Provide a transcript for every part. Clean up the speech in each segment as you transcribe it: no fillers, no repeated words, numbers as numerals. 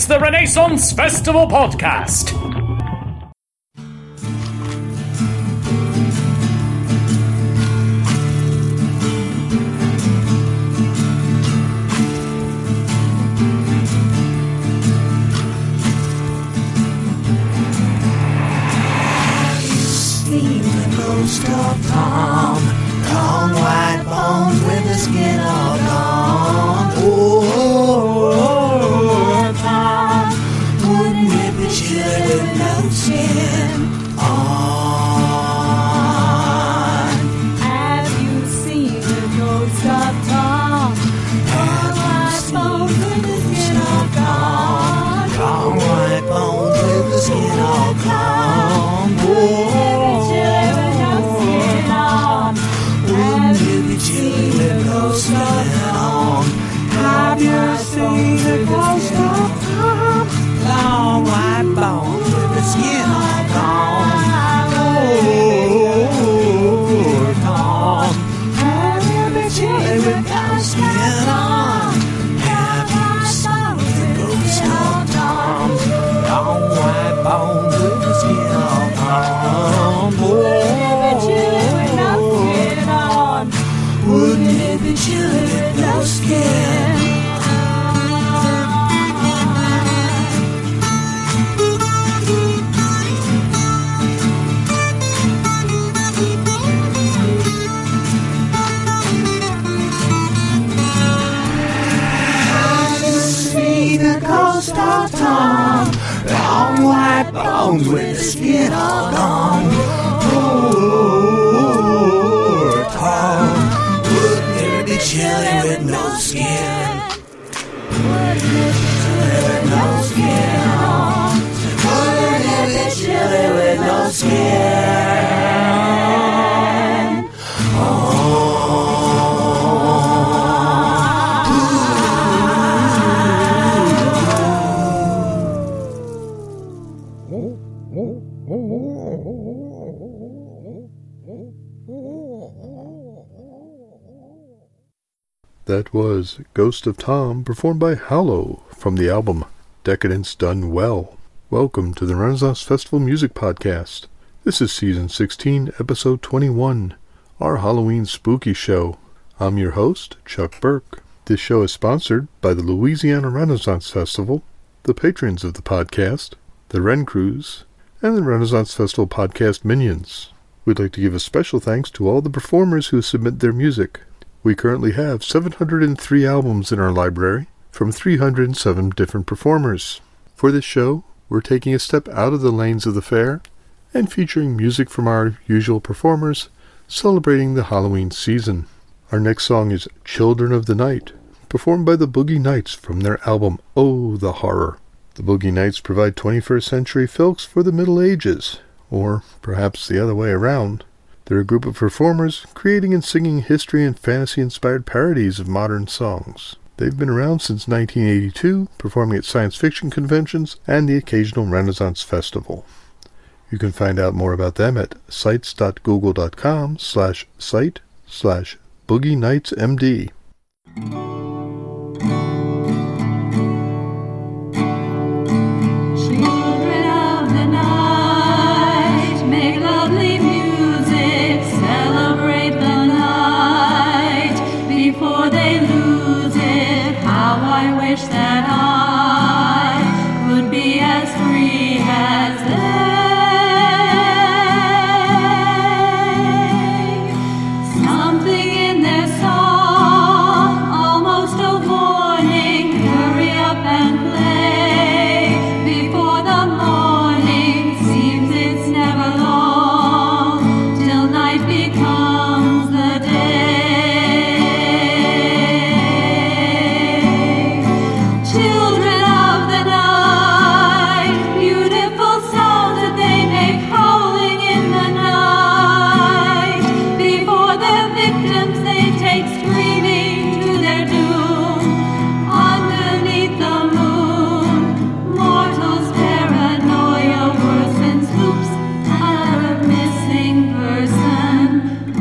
the Renaissance Festival Podcast. Seen the ghost of Tom, long white bones with the skin all gone. Oh, Tom, wouldn't it be chilly with no skin on? Have you seen the ghost of Tom? Long white bones with the skin all gone. Long white bones with the skin all gone. Oh, have you seen the ghost of Tom? Long white bones with the skin all gone. Oh, Tom, have you been chilly with no skin on? Have you seen the ghost of Tom? Long white bones with the skin all gone. Wouldn't it be chilly with no skin? Have you seen the ghost of Tom? Long white bones with the skin all gone. Poor Tom, chilly with no skin. Wouldn't it be chilly with no skin on? Wouldn't it be chilly with no skin? That was Ghost of Tom, performed by Hallow, from the album Decadence Done Well. Welcome to the Renaissance Festival Music Podcast. This is Season 16, Episode 21, our Halloween Spooky Show. I'm your host, Chuck Burke. This show is sponsored by the Louisiana Renaissance Festival, the patrons of the podcast, the Ren Crews, and the Renaissance Festival Podcast Minions. We'd like to give a special thanks to all the performers who submit their music. We currently have 703 albums in our library from 307 different performers. For this show, we're taking a step out of the lanes of the fair and featuring music from our usual performers celebrating the Halloween season. Our next song is Children of the Night, performed by the Boogie Nights from their album Oh, the Horror. The Boogie Nights provide 21st century filks for the Middle Ages, or perhaps the other way around. They're a group of performers creating and singing history and fantasy-inspired parodies of modern songs. They've been around since 1982, performing at science fiction conventions and the occasional Renaissance Festival. You can find out more about them at sites.google.com/site/BoogieNightsMD. That I could be as free as they. Something in their song, almost a warning. Hurry up and play before the morning. Seems it's never long till night becomes the day. Children of the night, beautiful sounds that they make howling in the night. Before their victims they take screaming to their doom. Underneath the moon, mortals' paranoia worsens. Oops, another missing person.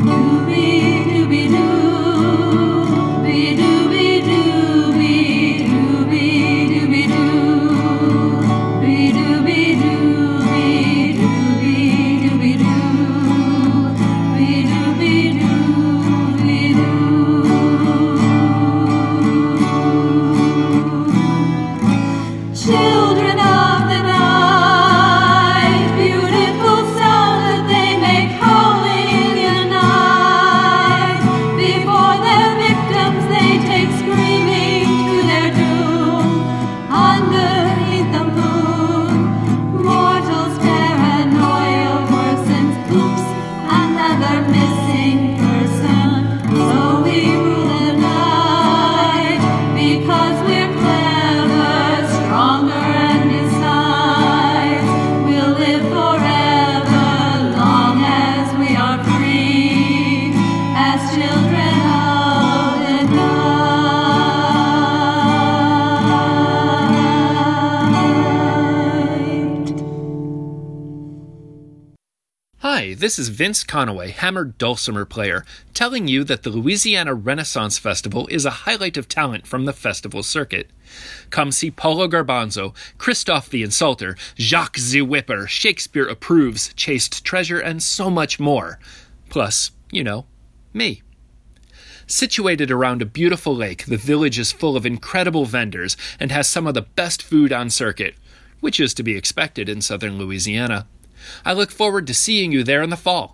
this is Vince Conaway, hammered dulcimer player, telling you that the Louisiana Renaissance Festival is a highlight of talent from the festival circuit. Come see Paulo Garbanzo, Christophe the Insulter, Jacques the Whipper, Shakespeare Approves, Chaste Treasure, and so much more. Plus, me. Situated around a beautiful lake, the village is full of incredible vendors and has some of the best food on circuit, which is to be expected in southern Louisiana. I look forward to seeing you there in the fall.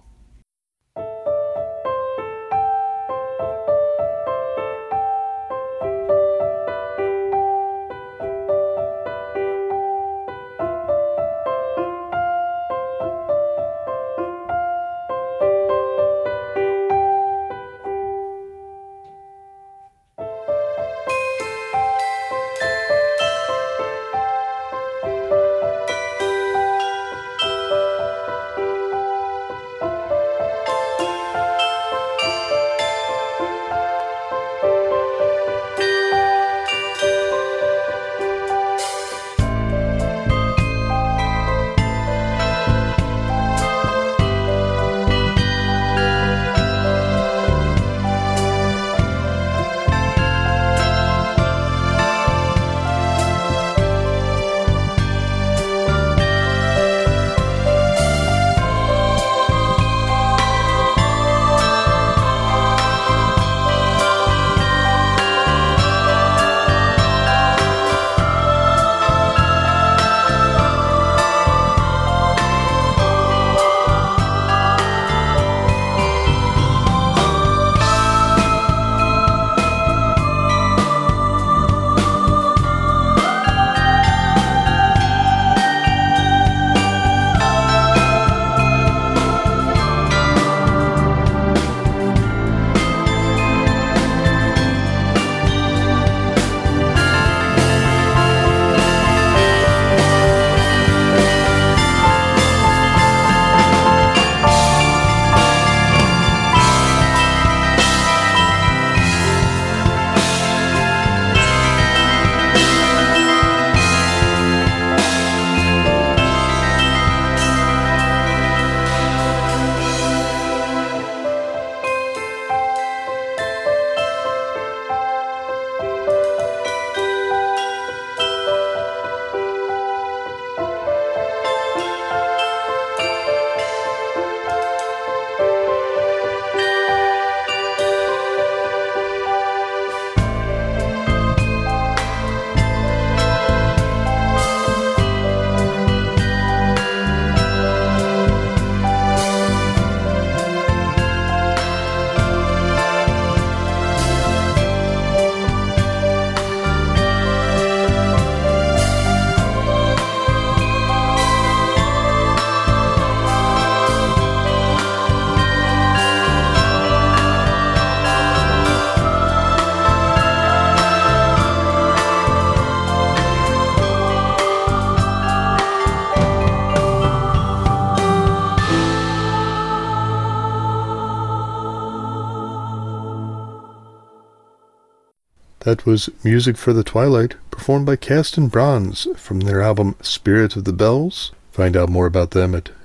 That was Music for the Twilight, performed by Cast in Bronze from their album Spirit of the Bells. Find out more about them at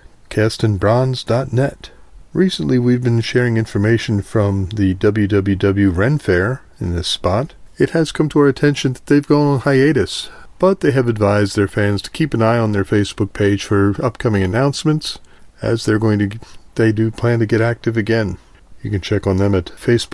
castinbronze.net. Recently we've been sharing information from the WWW Ren Fair in this spot. It has come to our attention that they've gone on hiatus, but they have advised their fans to keep an eye on their Facebook page for upcoming announcements, as they do plan to get active again. You can check on them at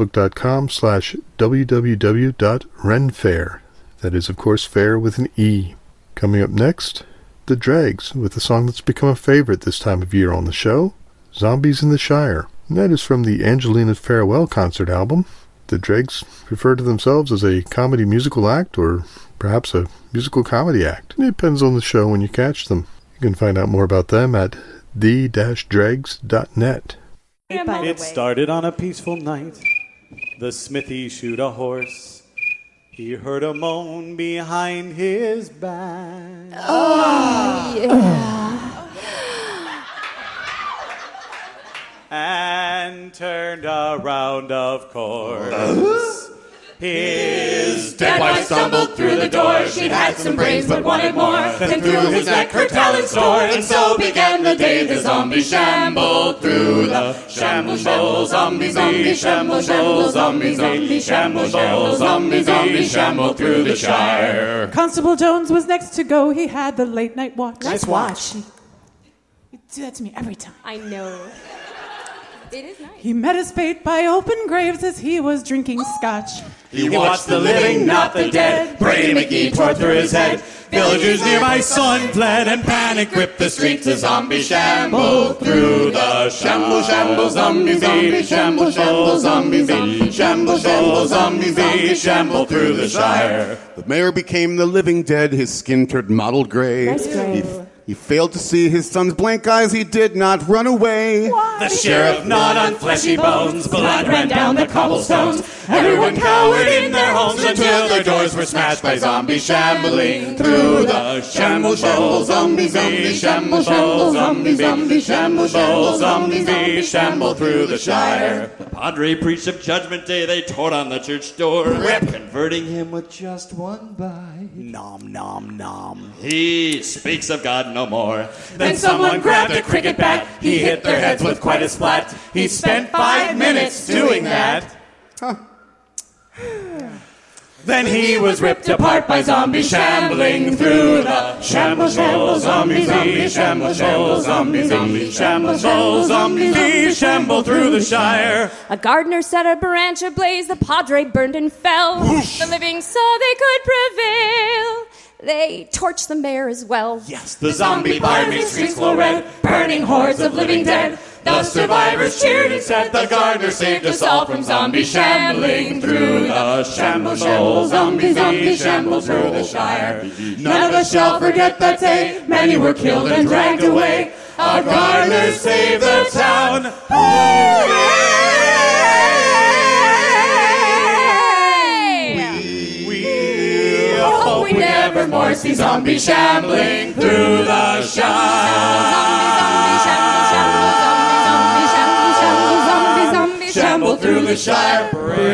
facebook.com/www.renfair. That is, of course, fair with an E. Coming up next, The Dregs, with a song that's become a favorite this time of year on the show, Zombies in the Shire. And that is from the Angelina Farewell concert album. The Dregs refer to themselves as a comedy musical act, or perhaps a musical comedy act. It depends on the show when you catch them. You can find out more about them at the-dregs.net. It started on a peaceful night. The smithy shoot a horse. He heard a moan behind his back. Oh, yeah. And turned around, of course. His Dead wife stumbled through the door. She'd had some brains but wanted more. Then through his neck her talents tore. And so began the day the zombie shambled through the shamble, zombie, zombie, shamble, zombie, zombie, shamble, zombie, zombie, shamble through the Shire. Constable Jones was next to go. He had the late night watch. Nice watch. You do that to me every time. I know. It is nice. He met his fate by open graves as he was drinking scotch. He watched the living, not the dead. Brady McGee tore through his head. Villagers nearby saw and fled, and panic gripped the streets. The zombie shambled through the shamble, shamble, zombie, zombie, shamble, shamble, zombie, zombie, shamble, shamble, zombie, zombie, shamble through the Shire. The mayor became the living dead. His skin turned mottled gray. Nice gray. He failed to see his son's blank eyes. He did not run away. The sheriff gnawed on fleshy bones. Blood ran down the cobblestones. Everyone cowered in their homes until their doors were smashed by zombies shambling through the shamble, shamble, zombie, zombie, shamble, shamble, zombie, zombie, shamble, shamble, zombie, zombie, shamble through the Shire. The Padre preached of Judgment Day. They tore down the church door, converting him with just one bite. Nom, nom, nom. He speaks of God no more. Then someone grabbed a cricket bat. He hit their heads with quite a splat. He spent 5 minutes doing that. Then he was ripped apart by zombies shambling through the shamble, shamble, zombie, zombie, shamble, shamble, zombie, zombie, shamble, shamble, zombie, shamble through the Shire. A gardener set a branch ablaze. The Padre burned and fell. Whoosh. The living saw they could prevail. They torched the mayor as well. Yes, the zombie fire made streets glow red, burning hordes of living dead. The survivors cheered and said the gardener saved us all from zombies shambling through the shamble, shamble, zombie, zombie, shamble through the Shire. None of us shall forget that day. Many were killed and dragged away. A gardener saved the town. We never more see zombies shambling through the Shire. Shamble through the Shire.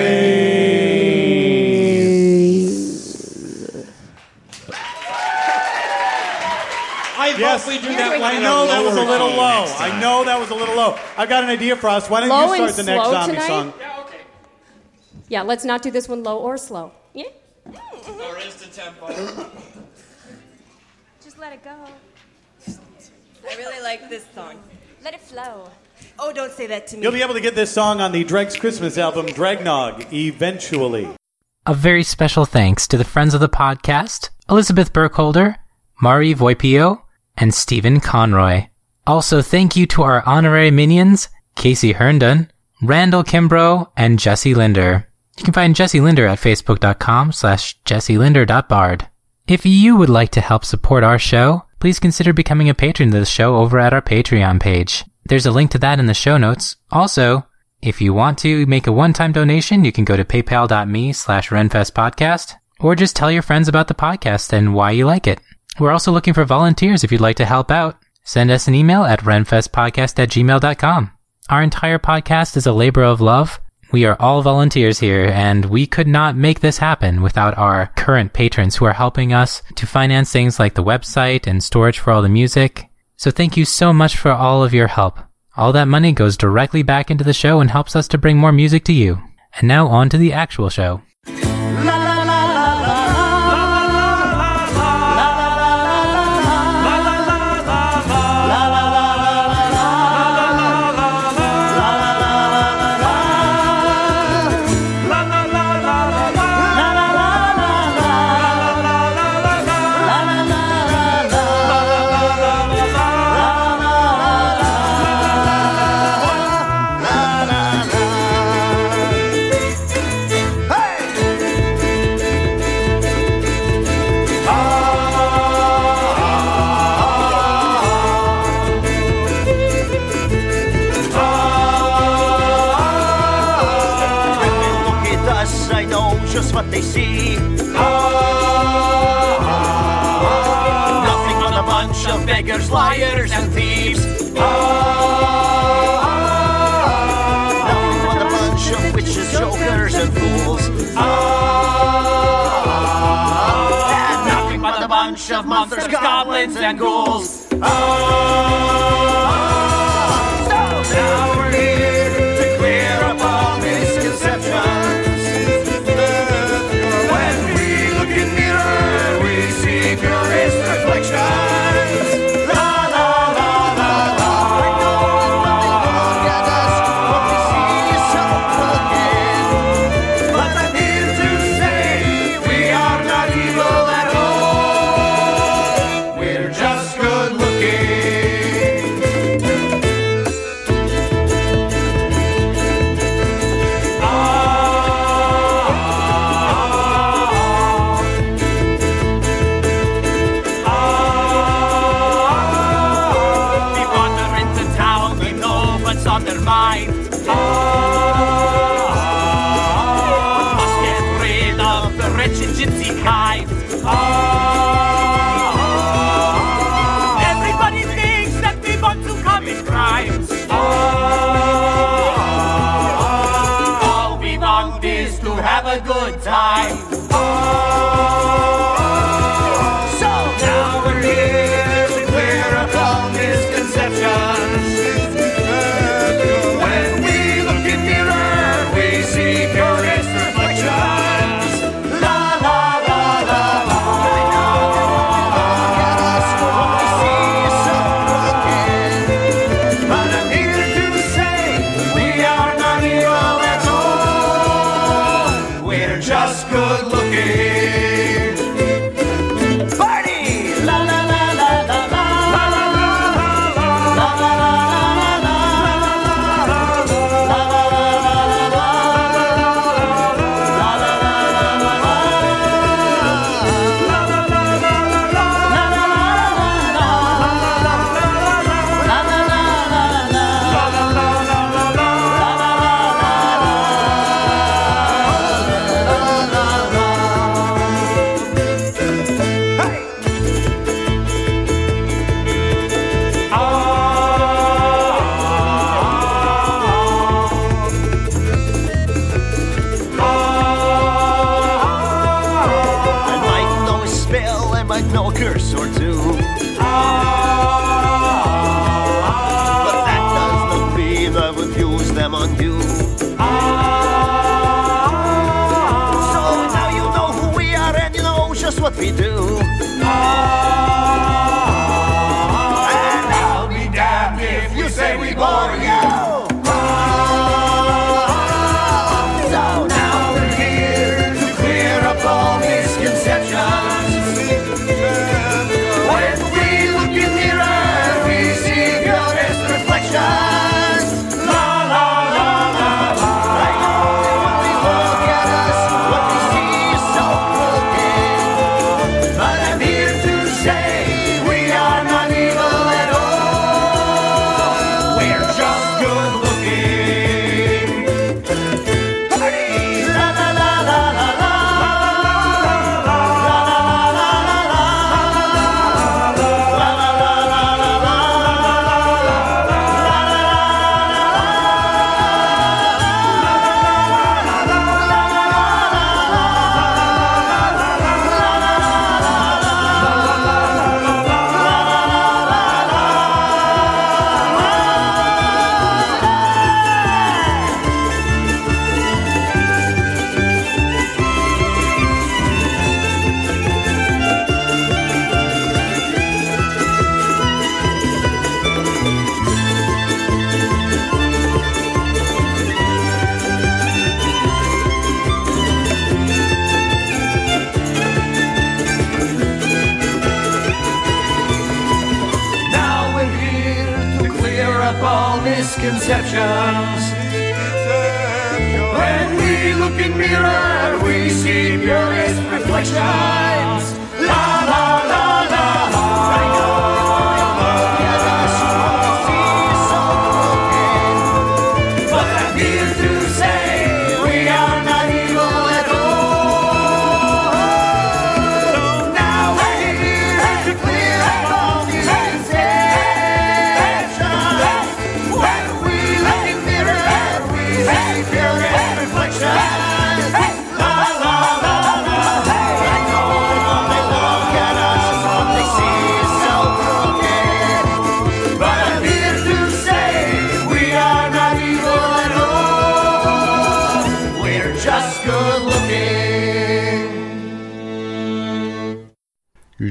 Yes, we do that. I know that was a little low. I know that was a little low. I've got an idea for us. Why don't Low you and start the next slow zombie tonight? song? Yeah, let's not do this one low or slow. Yeah? Or is the tempo? Just let it go. I really like this song. Let it flow. Oh, don't say that to me. You'll be able to get this song on the Dregs Christmas album, Dragnog, eventually. A very special thanks to the friends of the podcast, Elizabeth Burkholder, Mari Voipio, and Stephen Conroy. Also, thank you to our honorary minions, Casey Herndon, Randall Kimbrough, and Jesse Linder. You can find Jesse Linder at facebook.com/jesselinder.bard. If you would like to help support our show, please consider becoming a patron of the show over at our Patreon page. There's a link to that in the show notes. Also, if you want to make a one-time donation, you can go to paypal.me/renfestpodcast, or just tell your friends about the podcast and why you like it. We're also looking for volunteers if you'd like to help out. Send us an email at renfestpodcast@gmail.com. Our entire podcast is a labor of love. We are all volunteers here, and we could not make this happen without our current patrons who are helping us to finance things like the website and storage for all the music. So thank you so much for all of your help. All that money goes directly back into the show and helps us to bring more music to you. And now on to the actual show. What they see. Nothing but a bunch of beggars, liars, and thieves. Nothing but a bunch of witches, jokers, and fools. of monsters, goblins, and ghouls. So now we're here to clear up all misconceptions. When we look in the mirror, we see purest reflections. La la la la la. We know look at us, what we see is so crooked. But I'm here to say we are not evil at all. We're just good looking. We wander into town, we know what's on their mind. But must get rid of the wretched gypsy kind. Everybody thinks that we want to commit crimes. All we want is to have a good time. So now we're here to clear up all misconceptions. When we look in the mirror, we see purest reflections. La la la la la. I know look at us, what we see is so crooked. But I'm here to say we are not evil at all. We're just good looking. Party! La la la la la la. La la la la la. La la la la la. La la la I might know a spell, I might know a curse or two. But that does not mean I would use them on you. So now you know who we are and you know just what we do. And I'll be damned if you say we bore you. So now we're here to clear up all misconceptions. When we look in the mirror, we see purest reflections. La la la la la. I know when we look at us, what we see is so crooked. But I'm here to say we are not evil at all. We're just good looking. Party! La la la la la la. La la la la la. La la la la la. Now we're here to clear up all misconceptions. When we look in mirror, we see purest reflections. La la la la la. I know look at us, what we see is so crooked. But I'm here to say we are not evil at all. So now we're here to clear up all misconceptions. When we look in mirror, we see purest reflections. La la la la la. I know when they look at us, what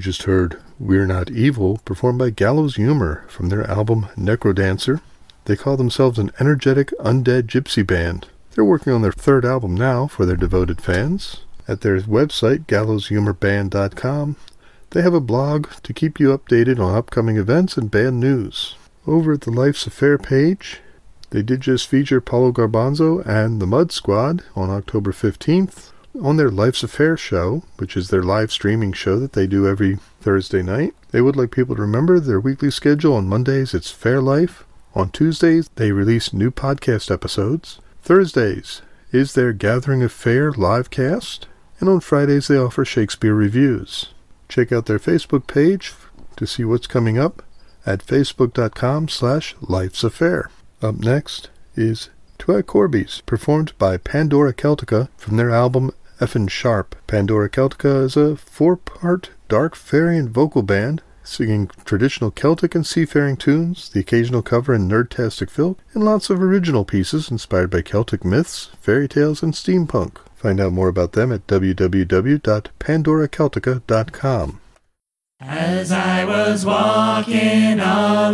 just heard We're Not Evil, performed by Gallows Humor from their album Necrodancer. They call themselves an energetic undead gypsy band. They're working on their third album now for their devoted fans. At their website, gallowshumorband.com, they have a blog to keep you updated on upcoming events and band news. Over at the Life's Affair page, they did just feature Paulo Garbanzo and the Mud Squad on October 15th on their Life's Affair show, which is their live streaming show that they do every Thursday night. They would like people to remember their weekly schedule. On Mondays, it's Fair Life. On Tuesdays, they release new podcast episodes. Thursdays is their Gathering of Fair live cast. And on Fridays, they offer Shakespeare reviews. Check out their Facebook page to see what's coming up at facebook.com/lifesaffair. Up next is Twa Corbies, performed by Pandora Celtica from their album Effin' Sharp. Pandora Celtica is a 4-part dark fairy and vocal band, singing traditional Celtic and seafaring tunes, the occasional cover in nerdtastic filth, and lots of original pieces inspired by Celtic myths, fairy tales, and steampunk. Find out more about them at www.pandoraceltica.com. As I was walking all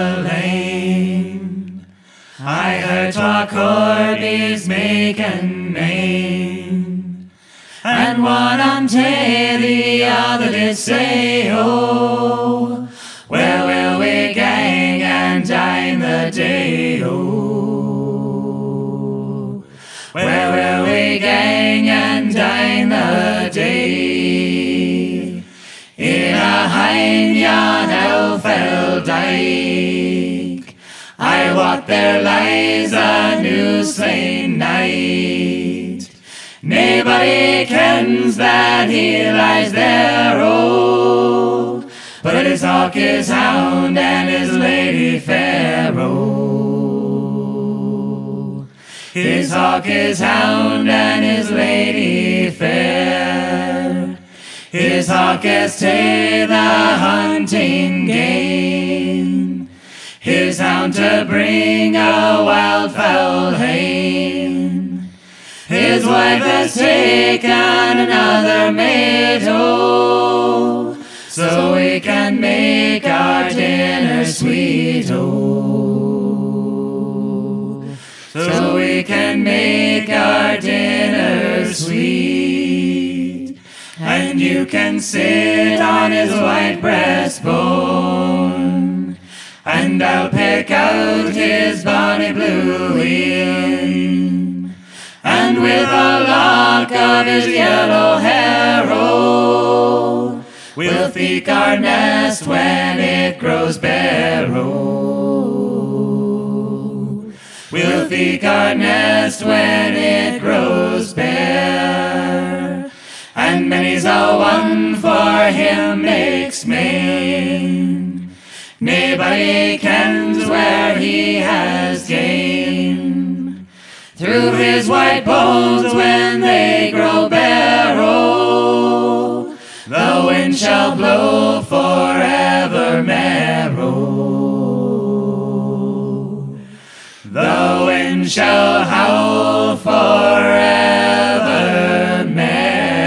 alone, I heard twa corbies making main, and one unto the other did say, "Oh, where will we gang and dine the day? Oh, where will we gang and dine the day? In a hind yon Elfell dyke, I wot there lies a new slain knight. Nobody kens that he lies there, oh, but his hawk is hound and his lady fair, oh. His hawk is hound and his lady fair. His hawk is to the hunting game, his hound to bring a wild fowl hame. His wife has taken another maid, oh, so we can make our dinner sweet, oh, so we can make our dinner sweet. And you can sit on his white breastbone, and I'll pick out his bonny blue een, and with a lock of his yellow hair, oh, we'll feek our nest when it grows bare, oh, we'll feek our nest when it grows bare. And many's a one for him makes main, nobody kens where he has gained. Through his white bones when they grow bare, oh, the wind shall blow forevermore, oh, the wind shall howl forevermore.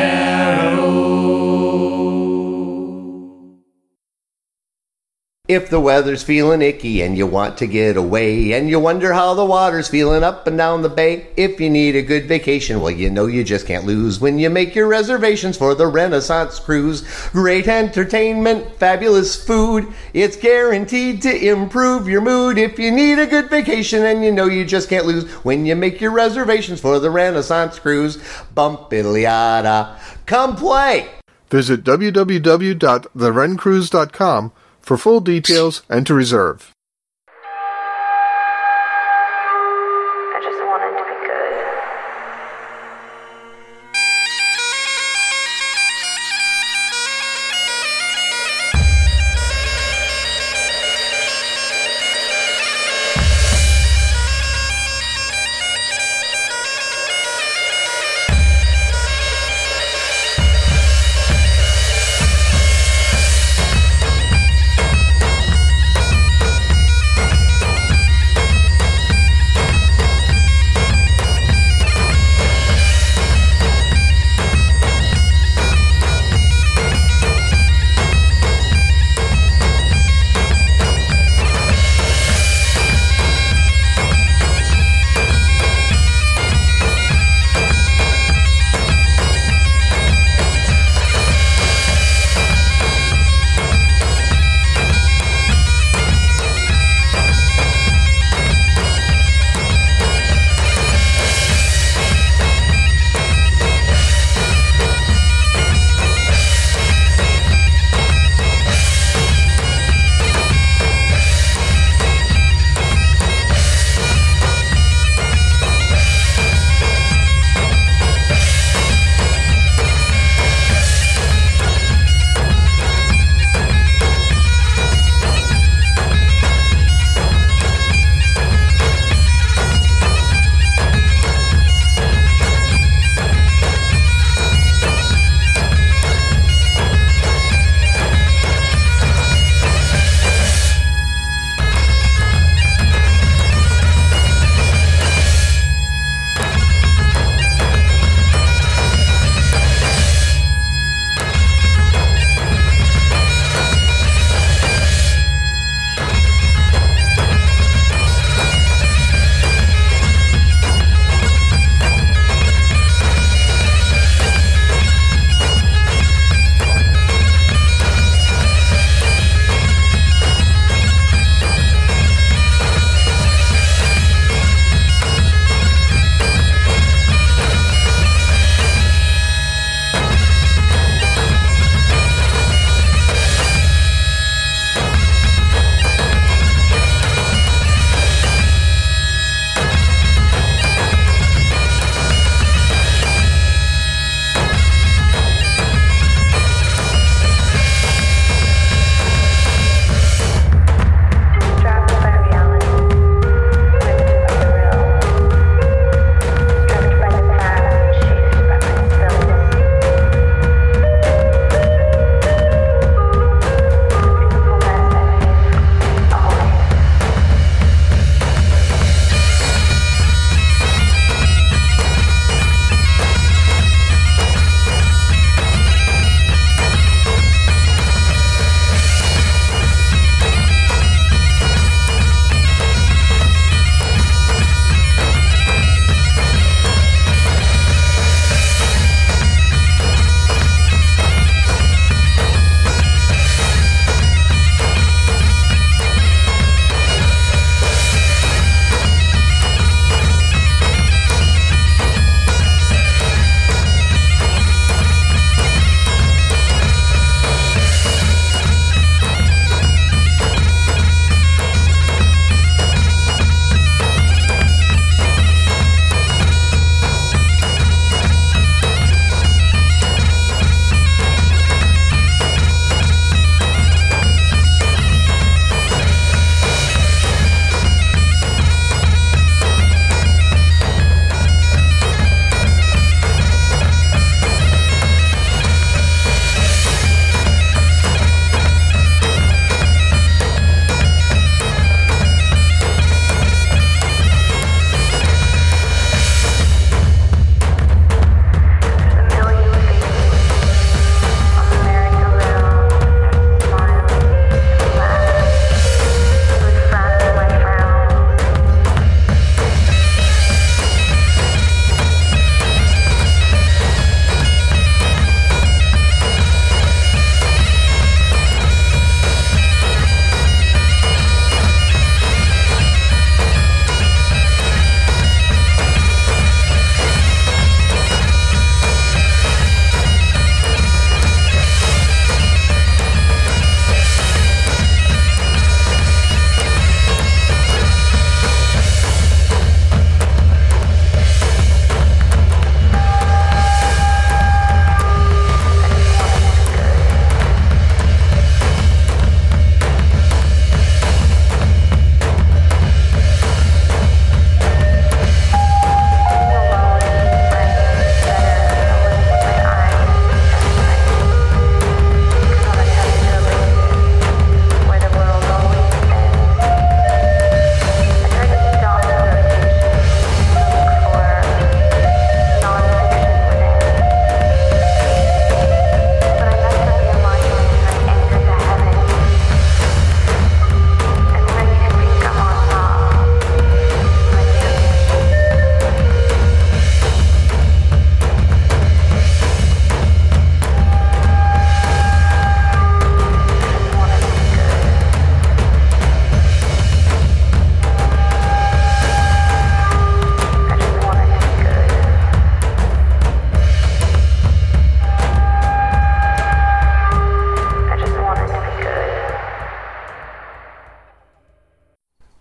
If the weather's feeling icky and you want to get away, and you wonder how the water's feeling up and down the bay, if you need a good vacation, well, you know you just can't lose when you make your reservations for the Renaissance Cruise. Great entertainment, fabulous food, it's guaranteed to improve your mood. If you need a good vacation, and you know you just can't lose when you make your reservations for the Renaissance Cruise. Bump-iddly-yada, come play! Visit www.therencruise.com for full details and to reserve. I just wanted to be good.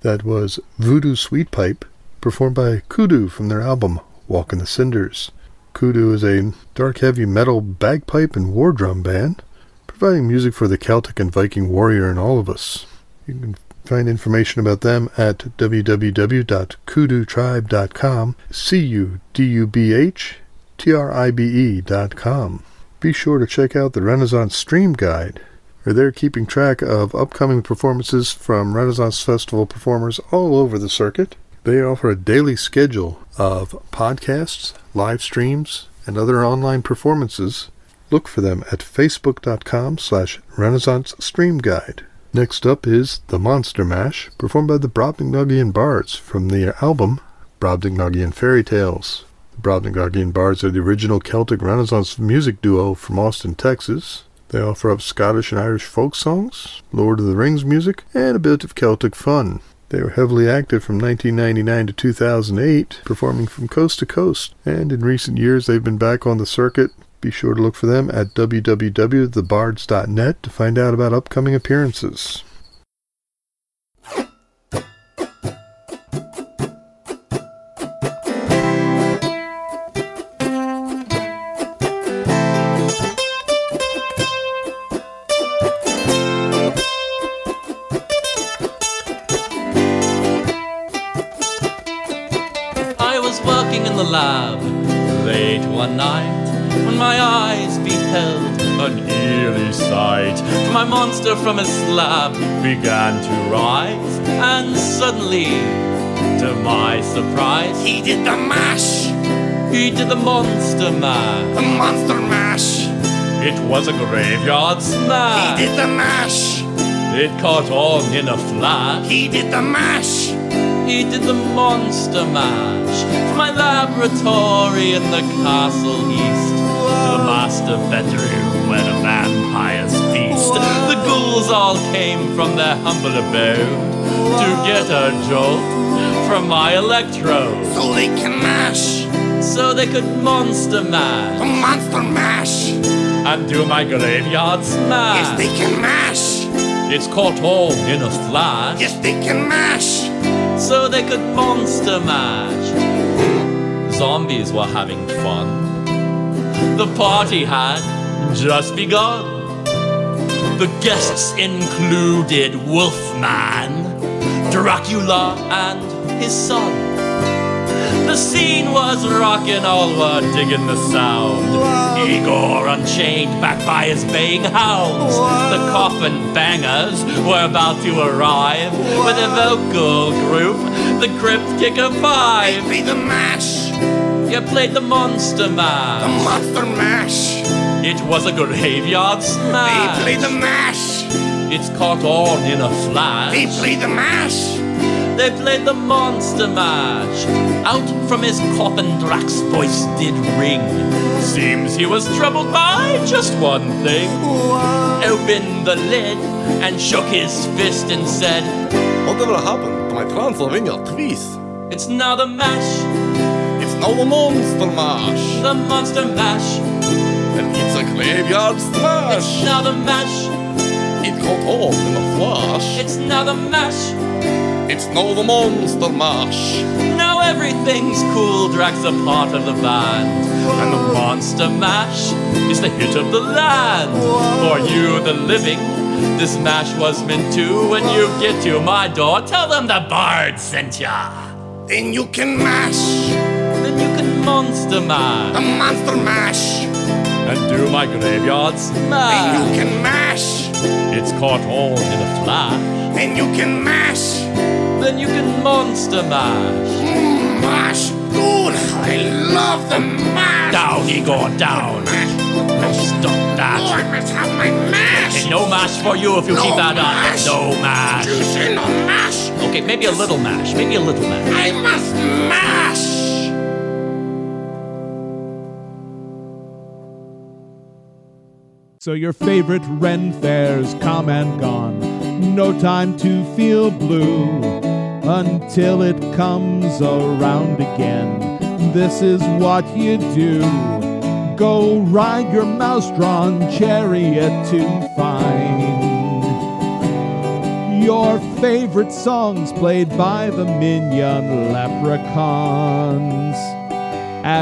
That was Voodoo Sweet Pipe, performed by Kudu from their album Walk in the Cinders. Kudu is a dark heavy metal bagpipe and war drum band, providing music for the Celtic and Viking warrior in all of us. You can find information about them at www.kudutribe.com, CUDUBHTRIBE.com. Be sure to check out the Renaissance Stream Guide, where they're keeping track of upcoming performances from Renaissance Festival performers all over the circuit. They offer a daily schedule of podcasts, live streams, and other online performances. Look for them at facebook.com/Renaissance Stream Guide. Next up is The Monster Mash, performed by the Brobdingnagian Bards from their album Brobdingnagian Fairy Tales. The Brobdingnagian Bards are the original Celtic Renaissance music duo from Austin, Texas. They offer up Scottish and Irish folk songs, Lord of the Rings music, and a bit of Celtic fun. They were heavily active from 1999 to 2008, performing from coast to coast, and in recent years they've been back on the circuit. Be sure to look for them at www.thebards.net to find out about upcoming appearances. I was working in the lab late one night when my eyes beheld an eerie sight. For my monster from his slab began to rise, and suddenly, to my surprise, He did the mash. he did the monster mash. The monster mash. It was a graveyard smash. He did the mash. It caught on in a flash. He did the mash. He did the monster mash. From my laboratory in the castle east to the master bedroom where the vampires feast. The ghouls all came from their humble abode to get a jolt from my electrode. So they can mash. So they could monster mash. The monster mash. And do my graveyard smash. Yes, they can mash. It's caught on in a flash. Yes, they can mash. So they could monster mash. Zombies were having fun. The party had just begun. The guests included Wolfman, Dracula, and his son. The scene was rockin', all were digging the sound. Igor Unchained, backed by his baying hounds. The coffin bangers were about to arrive with a vocal group, the Crypt Kicker 5. They played the mash. You played the monster mash. The monster mash. It was a graveyard smash. They played the mash. It's caught on in a flash. They played the mash. They played the monster mash. Out from his coffin Drax's voice did ring. Seems he was troubled by just one thing. Opened the lid and shook his fist and said, "Whatever happened to my Transylvania trees? It's now the mash. It's now the monster mash. The monster mash. And it's a graveyard smash. It's now the mash. It caught on in a flash. It's now the mash. It's now the monster mash. Now everything's cool, Drax a part of the band. And the monster mash is the hit of the land. For you, the living, this mash was meant to. When you get to my door, tell them the bard sent ya. Then you can mash. Then you can monster mash. The monster mash. And do my graveyard smash. Then you can mash. It's caught on in a flash. Then you can mash. Then you can monster mash. Mash. Good. I love the mash. Down, Igor, down. Stop that. Oh, I must have my mash. Okay, no mash for you if you keep that mash. up. No mash. Did you say no mash? Okay, maybe a little mash. Maybe a little mash. I must mash. So your favorite Ren Fair's come and gone. No time to feel blue until it comes around again. This is what you do. Go ride your mouse-drawn chariot to find your favorite songs played by the Minion Leprechauns at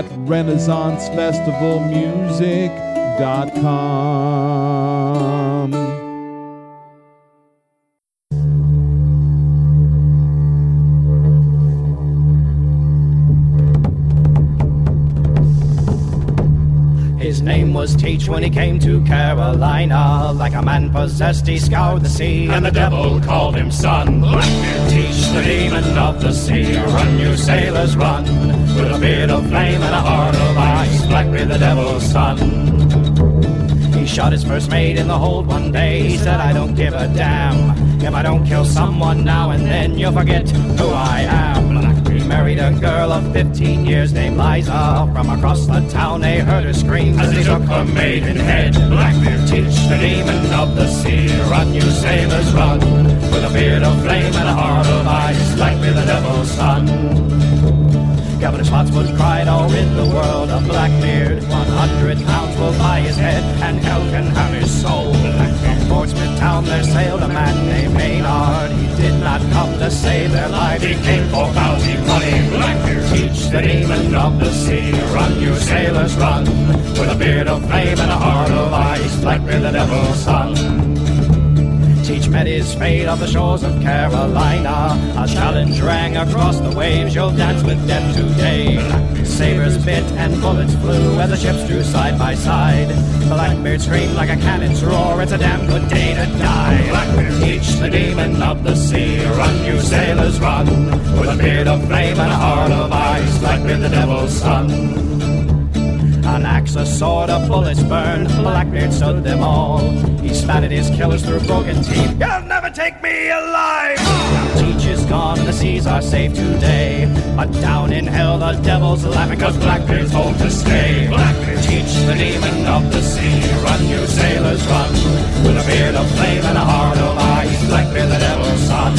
RenaissanceFestivalMusic.com. His name was Teach when he came to Carolina. Like a man possessed, he scoured the sea, and the devil called him son. Blackbeard, Teach, the demon of the sea. Run, you sailors, run, with a beard of flame and a heart of ice. Blackbeard, the devil's son. He shot his first mate in the hold one day. He said, I don't give a damn. If I don't kill someone now and then, you'll forget who I am. He married a girl of 15 years named Liza. From across the town they heard her scream as he took her maidenhead. Blackbeard, Teach, the demon of the sea. Run, you sailors, run, with a beard of flame and a heart of ice. Blackbeard, the devil's son. Governor Spotswood cried, oh, in the world of Blackbeard, 100 pounds will buy his head, and hell can have his soul. From Portsmouth town there sailed a man named Maynard. He did not come to save their lives, he came for bounty money. Blackbeard, Teach, the demon of the sea. Run, you sailors, run, with a beard of flame and a heart of ice. Blackbeard, the devil's son. Teach met his fate off the shores of Carolina. A challenge rang across the waves, you'll dance with death today. Sabres bit and bullets flew as the ships drew side by side. Blackbeard screamed like a cannon's roar, it's a damn good day to die. Blackbeard, Teach, the demon of the sea. Run, you sailors, run, with a beard of flame and a heart of ice. Blackbeard, the devil's son. An axe, a sword, a bullet's burn, Blackbeard stood them all. He spat at his killers through broken teeth. You'll never take me alive! Now Teach is gone and the seas are safe today. But down in hell the devil's laughing, cause Blackbeard's home to stay. Blackbeard, Teach, the demon of the sea. Run, you sailors, run, with a beard of flame and a heart of ice. Blackbeard, the devil's son.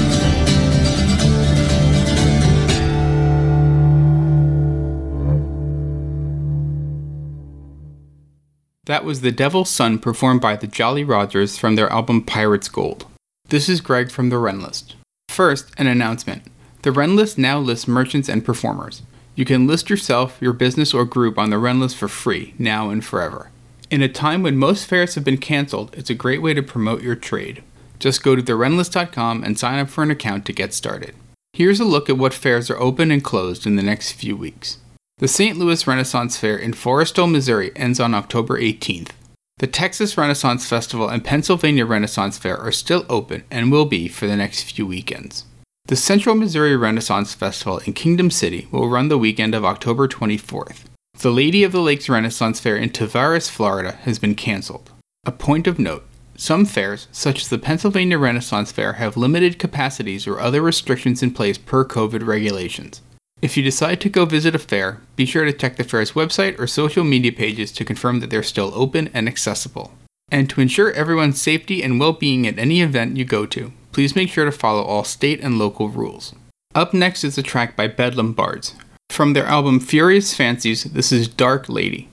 That was The Devil's Son performed by the Jolly Rogers from their album Pirates Gold. This is Greg from the Ren List. First, an announcement. The Ren List now lists merchants and performers. You can list yourself, your business, or group on the Ren List for free, now and forever. In a time when most fairs have been canceled, it's a great way to promote your trade. Just go to therenlist.com and sign up for an account to get started. Here's a look at what fairs are open and closed in the next few weeks. The St. Louis Renaissance Fair in Forrestal, Missouri ends on October 18th. The Texas Renaissance Festival and Pennsylvania Renaissance Fair are still open and will be for the next few weekends. The Central Missouri Renaissance Festival in Kingdom City will run the weekend of October 24th. The Lady of the Lakes Renaissance Fair in Tavares, Florida has been canceled. A point of note, some fairs, such as the Pennsylvania Renaissance Fair, have limited capacities or other restrictions in place per COVID regulations. If you decide to go visit a fair, be sure to check the fair's website or social media pages to confirm that they're still open and accessible. And to ensure everyone's safety and well-being at any event you go to, please make sure to follow all state and local rules. Up next is a track by Bedlam Bards. From their album Furious Fancies, this is Dark Lady.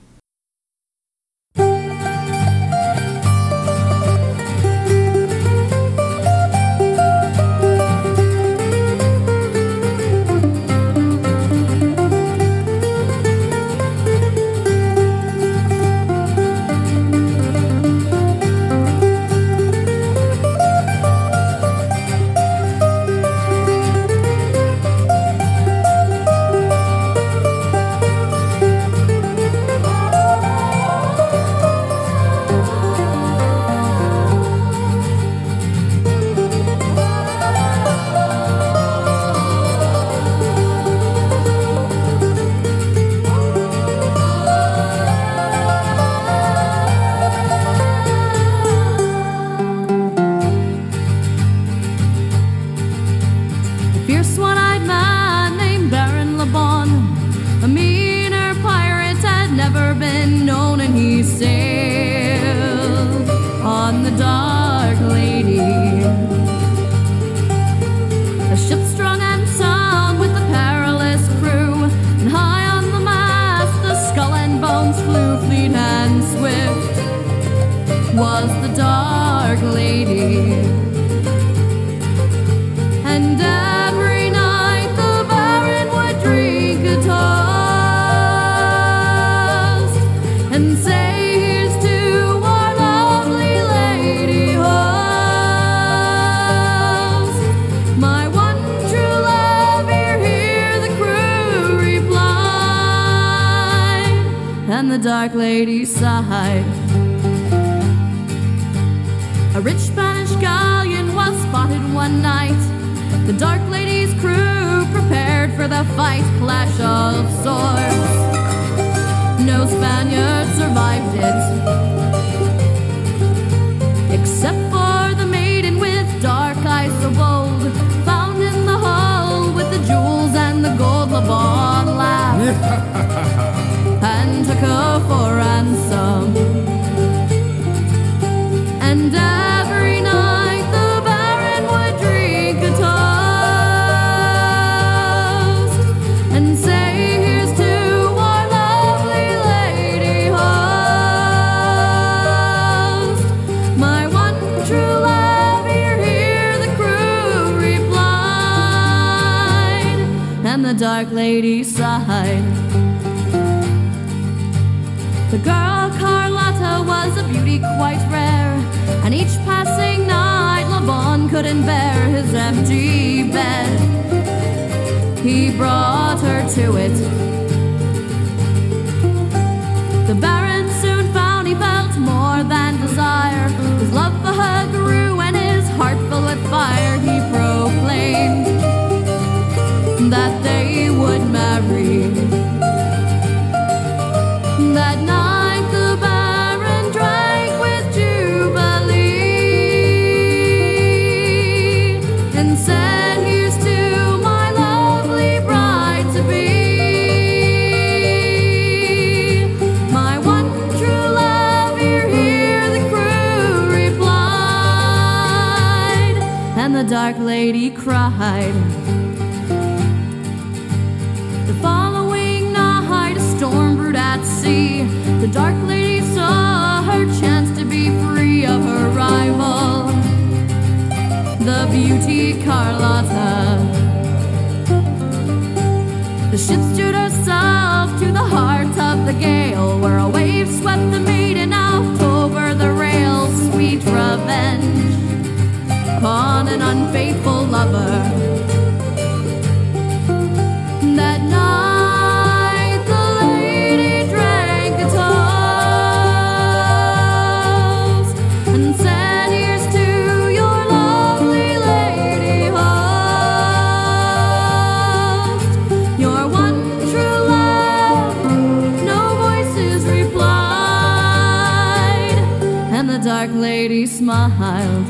Was the Dark Lady. and the Dark Lady sighed. A rich Spanish galleon was spotted one night. The Dark Lady's crew prepared for the fight. Clash of swords. No Spaniard survived it, except for the maiden with dark eyes so bold, found in the hull with the jewels and the gold. Le Bon laughed and took her for ransom. And every night the Baron would drink a toast and say, here's to our lovely lady host. My one true love, here the crew replied, and the Dark Lady sighed. The girl Carlotta was a beauty quite rare, and each passing night Le Bon couldn't bear his empty bed. He brought her to it. The Baron soon found he felt more than desire. His love for her grew and his heart filled with fire. He proclaimed that they would marry. That night the Baron drank with jubilee and said, here's to my lovely bride-to-be. My one true love, here the crew replied, and the Dark Lady cried. The following night a storm brewed at sea. The Dark Lady saw her chance to be free of her rival, the beauty Carlotta. The ship stood herself to the heart of the gale, where a wave swept the maiden out over the rail. Sweet revenge upon an unfaithful lover. That night the lady drank a toast and said, here's to your lovely lady host. Your one true love, no voices replied, and the Dark Lady smiled.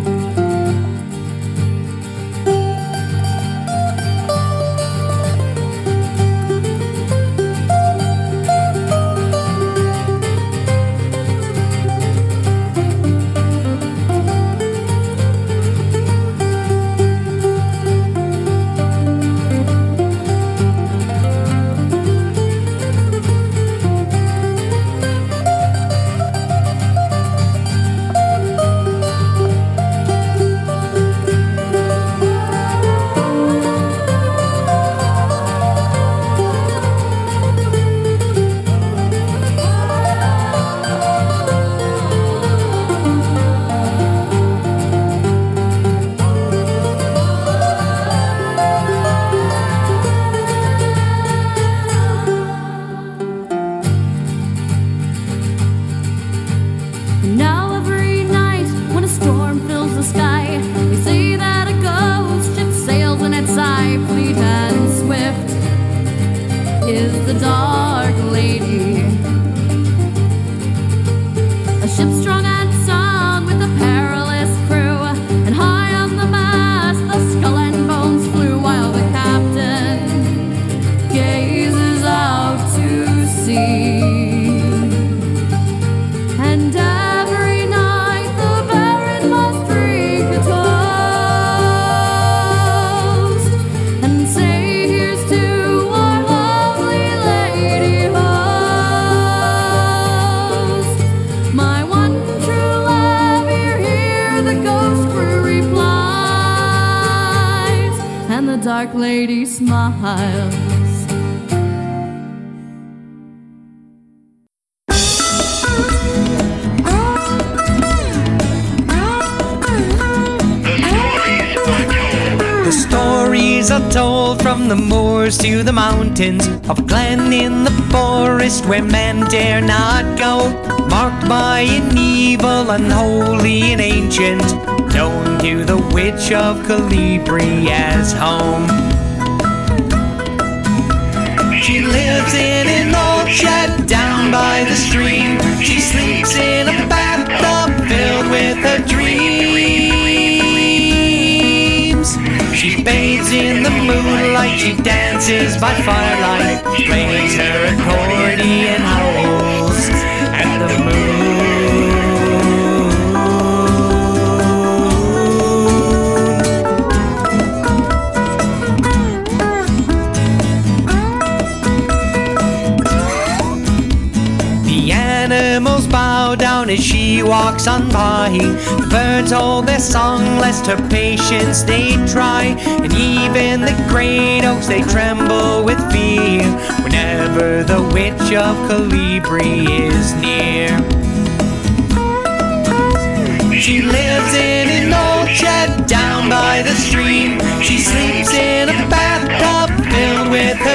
Now every night when a storm fills the sky, they say that a ghost ship sails in its eye. Fleet and swift is the Dark Lady, a ship strong and sound with a perilous crew, and high on the mast the skull and bones flew, while the captain gazes out to sea. And every night the Baron must drink a toast and say, here's to our lovely lady host. My one true love, here the ghost crew replies, and the Dark Lady smiles. Stories are told from the moors to the mountains, of a glen in the forest where men dare not go, marked by an evil, unholy and ancient, known to the witch of Calibri as home. She lives in an old shed down by the stream. She sleeps in a bathtub filled with her dreams. She bathes in the moonlight, she dances by firelight, plays her accordion, howls at the moon. Animals bow down as she walks on by. The birds hold their song lest her patience they try, and even the great oaks they tremble with fear whenever the witch of Calibri is near. She lives in an old shed down by the stream. She sleeps in a bathtub filled with her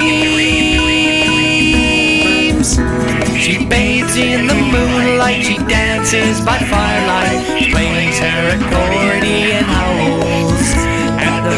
dreams. She bathes in the moonlight, she dances by firelight, plays her accordion, howls at the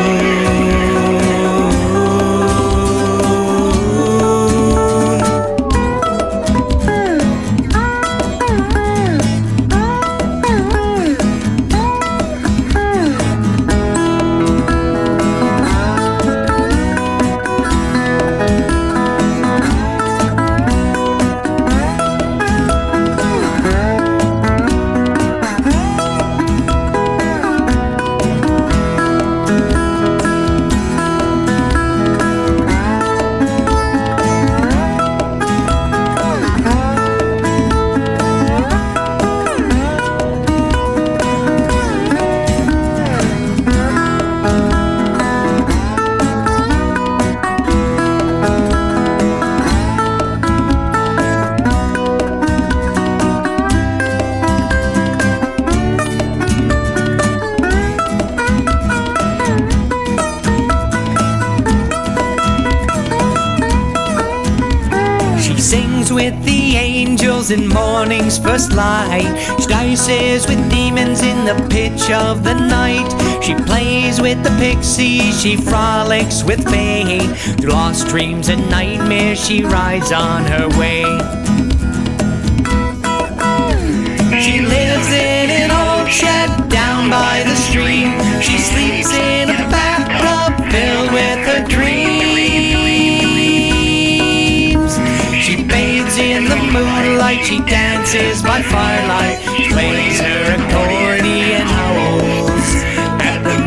with the angels in morning's first light. She dances with demons in the pitch of the night. She plays with the pixies, she frolics with fae. Through lost dreams and nightmares she rides on her way. She lives in an old shed down by the stream. She sleeps in a bathtub filled with her dreams. She bathes in the moonlight, she dances by firelight, plays her accordion, howls at the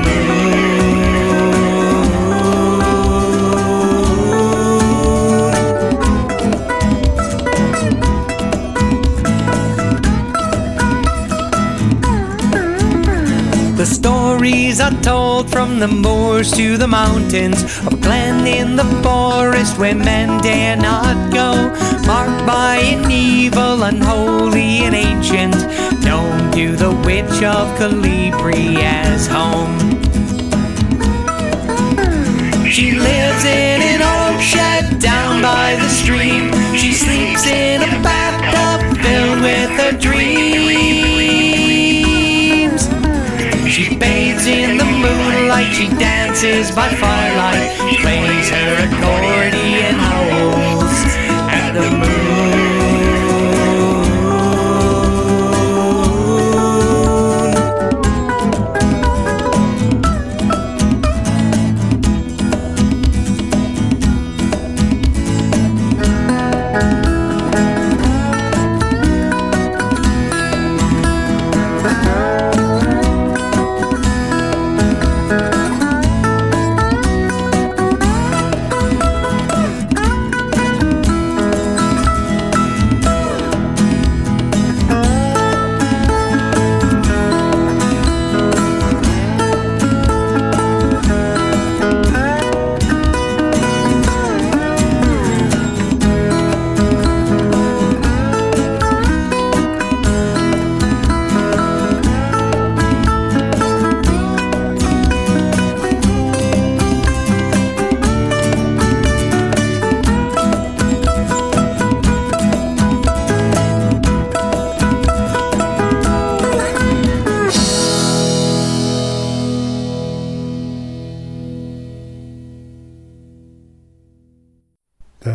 moon. The stories are told from the moors to the mountains, of a glen in the forest where men dare not go, marked by an evil, unholy and ancient, known to the witch of Calibri as home. She lives in an old shed down by the stream. She sleeps in a bathtub filled with her dreams. She bathes in the moonlight, she dances by firelight, plays her accordion, howls at the moon.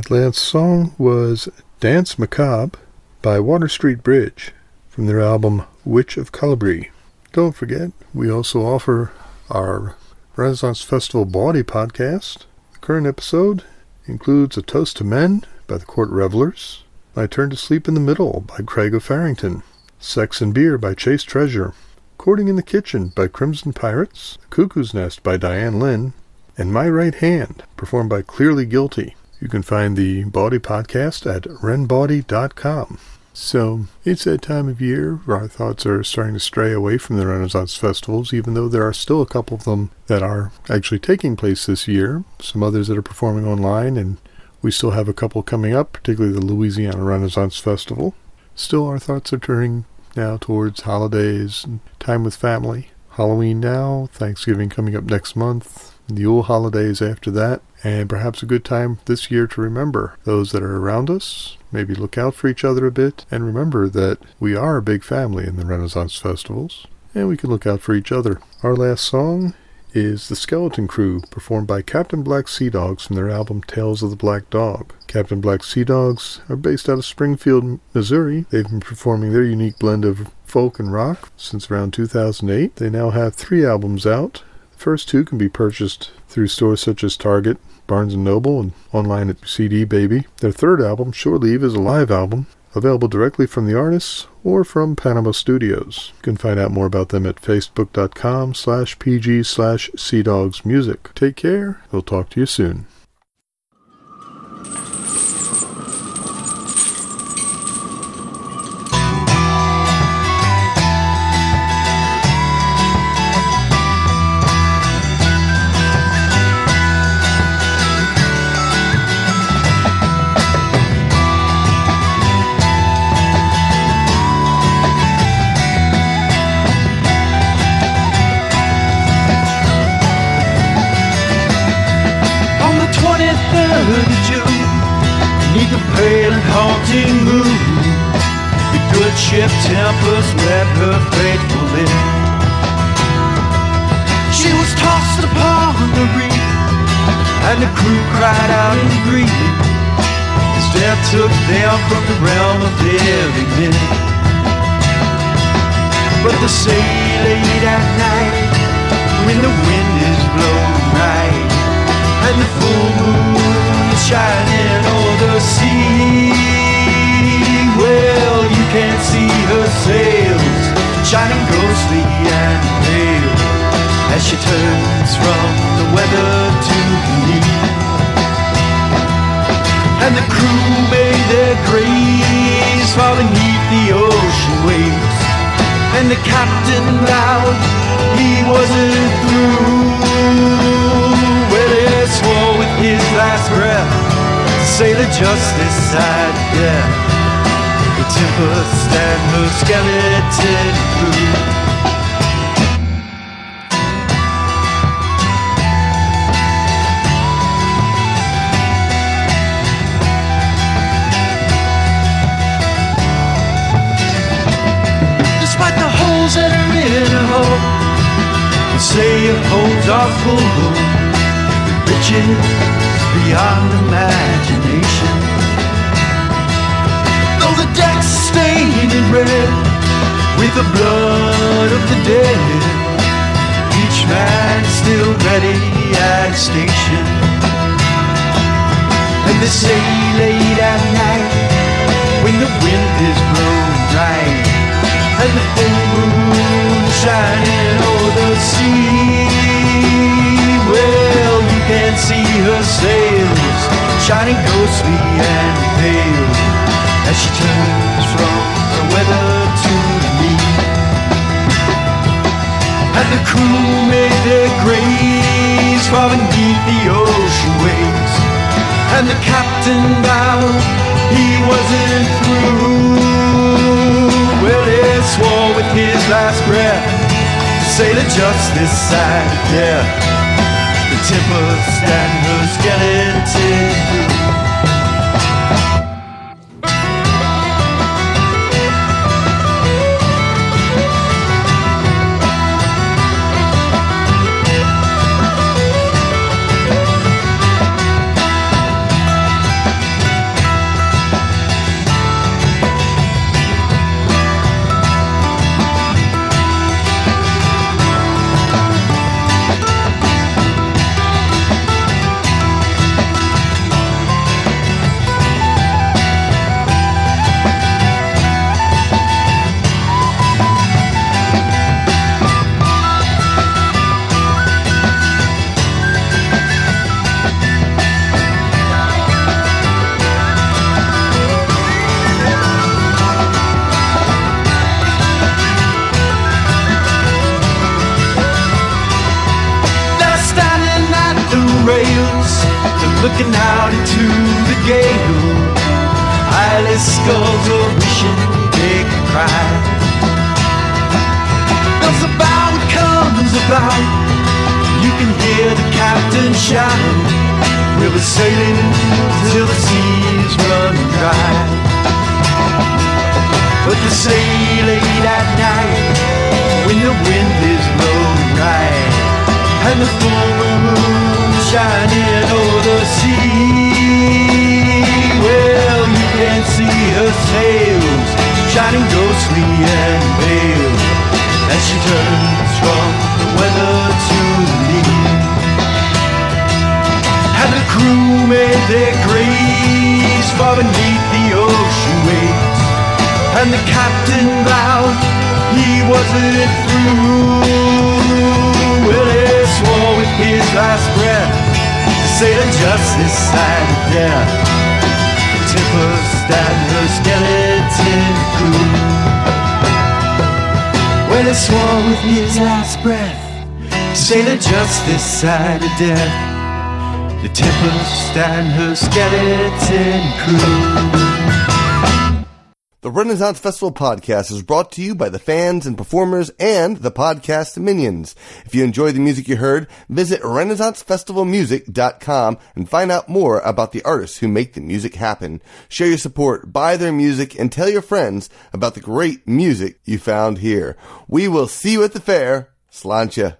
last song was Dance Macabre by Water Street Bridge from their album Witch of Calibri. Don't forget, we also offer our Renaissance Festival Bawdy podcast. The current episode includes A Toast to Men by the Court Revelers, My Turn to Sleep in the Middle by Craig O'Farrington, Sex and Beer by Chase Treasure, Courting in the Kitchen by Crimson Pirates, Cuckoo's Nest by Diane Lynn, and My Right Hand, performed by Clearly Guilty. You can find the Bawdy podcast at renbawdy.com. So, it's that time of year where our thoughts are starting to stray away from the Renaissance festivals, even though there are still a couple of them that are actually taking place this year, some others that are performing online, and we still have a couple coming up, particularly the Louisiana Renaissance Festival. Still, our thoughts are turning now towards holidays and time with family. Halloween now, Thanksgiving coming up next month, the Yule holidays after that, and perhaps a good time this year to remember those that are around us, maybe look out for each other a bit, and remember that we are a big family in the Renaissance festivals, and we can look out for each other. Our last song is The Skeleton Crew, performed by Captain Black Sea Dogs from their album Tales of the Black Dog. Captain Black Sea Dogs are based out of Springfield, Missouri. They've been performing their unique blend of folk and rock since around 2008. They now have 3 albums out. The first 2 can be purchased through stores such as Target, Barnes & Noble, and online at CD Baby. Their third album, Shore Leave, is a live album, available directly from the artists or from Panama Studios. You can find out more about them at facebook.com/pg/seadogsmusic. Take care. We'll talk to you soon. Ship Tempest led her faithfully. She was tossed upon the reef, and the crew cried out in grief as death took them from the realm of living men. But they say late at night, when the wind is blowing right, and the full moon is shining over the sea, well, you can't see her sails shining ghostly and pale as she turns from the weather to the lee. And the crew made their graves far beneath the ocean waves, and the captain vowed he wasn't through. Well, he swore with his last breath to sail the justice side of death, the Tempest and her skeleton crew. Despite the holes that are in her hull, they say it holds our full load with riches beyond imagination. The deck's stained in red with the blood of the dead, each man still ready at station. And they say late at night, when the wind is blowing right, and the full moon shining over the sea, well, you can see her sails shining ghostly and pale as she turns from the weather to the lee. And the crew made their graves far beneath the ocean waves, and the captain vowed he wasn't through. Well, he swore with his last breath to sail the justice side of death, the Tempest and her skeleton crew. looking out into the gale. Eyeless skulls are wishing they could cry. Comes about what comes about. You can hear the captain shout. We'll be sailing till the seas run dry. But they sail late at night when the wind is blowing right, and the full moon shining over the sea. Well, you can see her sails shining ghostly and pale as she turns from the weather to the lee. And the crew made their graves far beneath the ocean waves, and the captain vowed he wasn't through. Well, he swore with his last breath to sail just this side of death. Tempest and her skeleton crew. Well, he swore with his last breath to sail just this side of death. The Tempest and her skeleton crew. The Renaissance Festival podcast is brought to you by the fans and performers and the podcast minions. If you enjoy the music you heard, visit RenaissanceFestivalMusic.com and find out more about the artists who make the music happen. Share your support, buy their music, and tell your friends about the great music you found here. We will see you at the fair. Sláinte.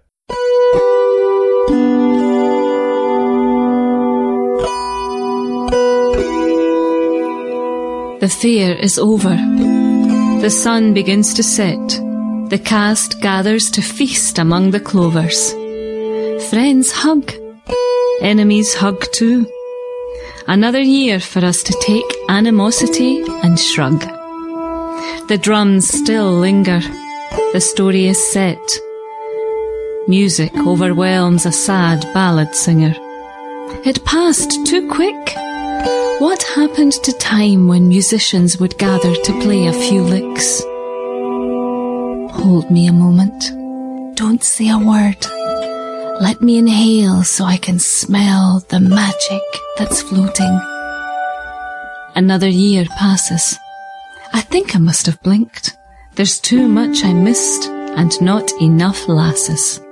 The fair is over. The sun begins to set. The cast gathers to feast among the clovers. Friends hug. Enemies hug too. Another year for us to take animosity and shrug. The drums still linger. The story is set. Music overwhelms a sad ballad singer. It passed too quick. What happened to time when musicians would gather to play a few licks? Hold me a moment. Don't say a word. Let me inhale so I can smell the magic that's floating. Another year passes. I think I must have blinked. There's too much I missed and not enough lasses.